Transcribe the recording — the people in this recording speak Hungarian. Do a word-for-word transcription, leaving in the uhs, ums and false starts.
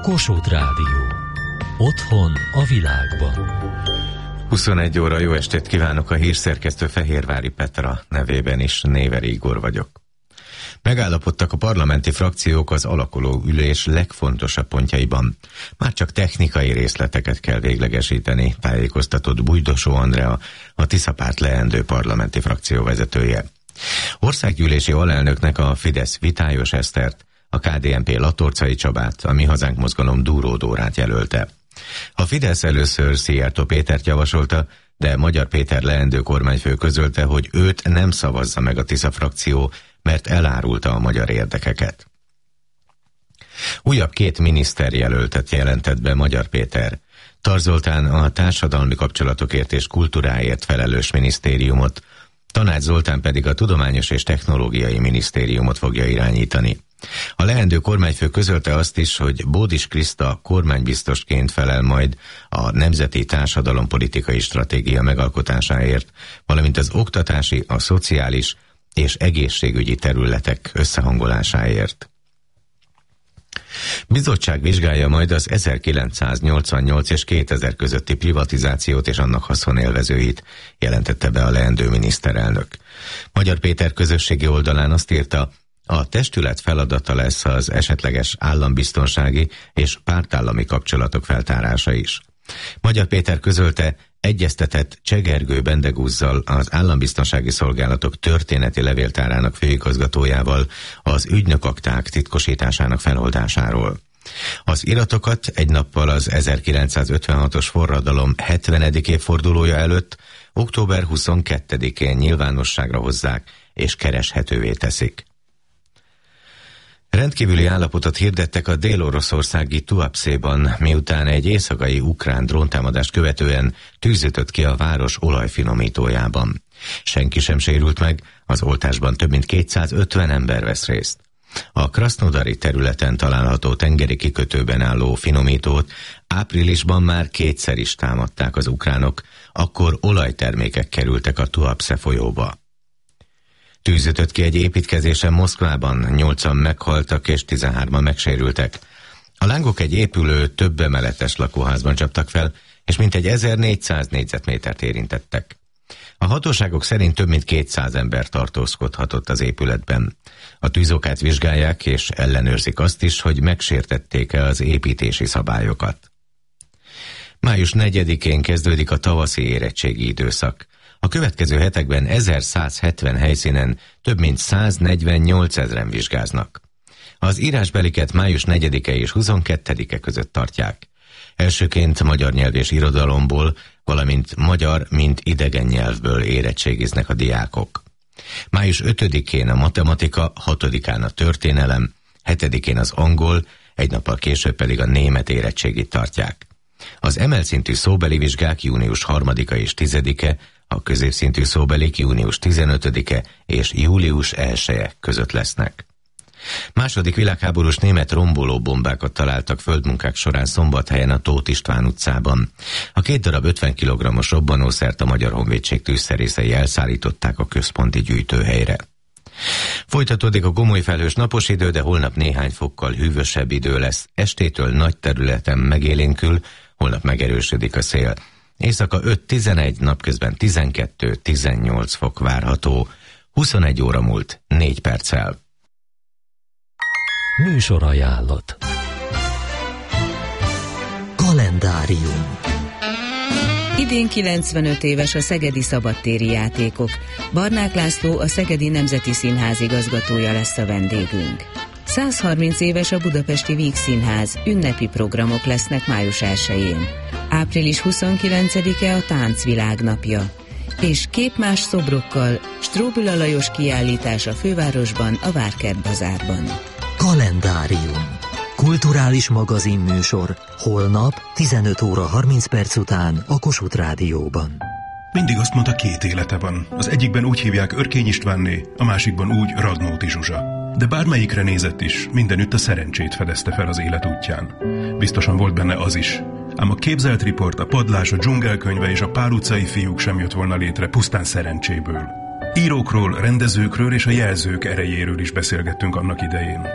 Kossuth Rádió. Otthon a világban. huszonegy óra, jó estét kívánok, a hírszerkesztő Fehérvári Petra nevében is, Néveri Igor vagyok. Megállapodtak a parlamenti frakciók az alakuló ülés legfontosabb pontjaiban. Már csak technikai részleteket kell véglegesíteni, tájékoztatott Bújdosó Andrea, a Tisza Párt leendő parlamenti frakció vezetője. Országgyűlési alelnöknek a Fidesz Vitályos Esztert, a ká dé en pé Latorcai Csabát, a Mi Hazánk mozgalom Dúró Dórát jelölte. A Fidesz először Szijjártó Pétert javasolta, de Magyar Péter leendő kormányfő közölte, hogy őt nem szavazza meg a Tisza frakció, mert elárulta a magyar érdekeket. Újabb két miniszterjelöltet jelentett be Magyar Péter. Tar Zoltán a társadalmi kapcsolatokért és kultúráért felelős minisztériumot, Tanács Zoltán pedig a Tudományos és Technológiai Minisztériumot fogja irányítani. A leendő kormányfő közölte azt is, hogy Bódis Kriszta kormánybiztosként felel majd a Nemzeti Társadalompolitikai Stratégia megalkotásáért, valamint az oktatási, a szociális és egészségügyi területek összehangolásáért. Bizottság vizsgálja majd az ezerkilencszáznyolcvannyolc és kétezer közötti privatizációt és annak haszonélvezőit, jelentette be a leendő miniszterelnök. Magyar Péter közösségi oldalán azt írta, a testület feladata lesz az esetleges állambiztonsági és pártállami kapcsolatok feltárása is. Magyar Péter közölte, egyeztetett Csegergő Bendegúzzal, az Állambiztonsági Szolgálatok történeti levéltárának főigazgatójával az ügynökakták titkosításának feloldásáról. Az iratokat egy nappal az ezerkilencszázötvenhatos forradalom hetvenedik évfordulója előtt, október huszonkettedikén nyilvánosságra hozzák és kereshetővé teszik. Rendkívüli állapotot hirdettek a dél-oroszországi Tuapszéban, miután egy éjszakai ukrán dróntámadást követően tűz ütött ki a város olajfinomítójában. Senki sem sérült meg, az oltásban több mint kétszázötven ember vesz részt. A Krasznodari területen található tengeri kikötőben álló finomítót áprilisban már kétszer is támadták az ukránok, akkor olajtermékek kerültek a Tuapsze folyóba. Tűz ütött ki egy építkezésen Moszkvában, nyolcan meghaltak és tizenhárman megsérültek. A lángok egy épülő, több emeletes lakóházban csaptak fel, és mintegy ezernégyszáz négyzetmétert érintettek. A hatóságok szerint több mint kétszáz ember tartózkodhatott az épületben. A tűzokát vizsgálják és ellenőrzik azt is, hogy megsértették-e az építési szabályokat. május negyedikén kezdődik a tavaszi érettségi időszak. A következő hetekben ezerszázhetven helyszínen több mint száznegyvennyolcezren vizsgáznak. Az írásbeliket május negyedike és huszonkettedike között tartják. Elsőként magyar nyelv és irodalomból, valamint magyar, mint idegen nyelvből érettségiznek a diákok. május ötödikén a matematika, hatodikán a történelem, hetedikén az angol, egy nappal később pedig a német érettségit tartják. Az emelt szintű szóbeli vizsgák június harmadika és tizedike, a középszintű szóbelik június tizenötödike és július elseje között lesznek. Második világháborús német romboló bombákat találtak földmunkák során Szombathelyen a Tóth István utcában. A két darab ötven kilogrammos robbanószert a Magyar Honvédség tűzszerészei elszállították a központi gyűjtőhelyre. Folytatódik a gomoly felhős napos idő, de holnap néhány fokkal hűvösebb idő lesz. Estétől nagy területen megélénkül, holnap megerősödik a szél. Éjszaka öt-tizenegy, napközben tizenkettő-tizennyolc fok várható. huszonegy óra múlt négy perccel. Műsorajánlat. Kalendárium. Idén kilencvenöt éves a Szegedi Szabadtéri Játékok. Barnák László, a Szegedi Nemzeti Színház igazgatója lesz a vendégünk. százharminc éves a Budapesti Vígszínház, ünnepi programok lesznek május elsején. április huszonkilencedike a Táncvilág napja. És képmás szobrokkal Stróbüla Lajos kiállítás a fővárosban, a Várkert Bazárban. Kalendárium. Kulturális magazinműsor. Holnap tizenöt óra harminc perc után a Kossuth Rádióban. Mindig azt mondta, két élete van. Az egyikben úgy hívják Örkény Istvánné, a másikban úgy Radnóti Zsuzsa. De bármelyikre nézett is, mindenütt a szerencsét fedezte fel az élet útján. Biztosan volt benne az is. Ám a Képzelt Riport, a Padlás, a Dzsungelkönyve és a Pál utcai fiúk sem jött volna létre pusztán szerencséből. Írókról, rendezőkről és a jelzők erejéről is beszélgettünk annak idején.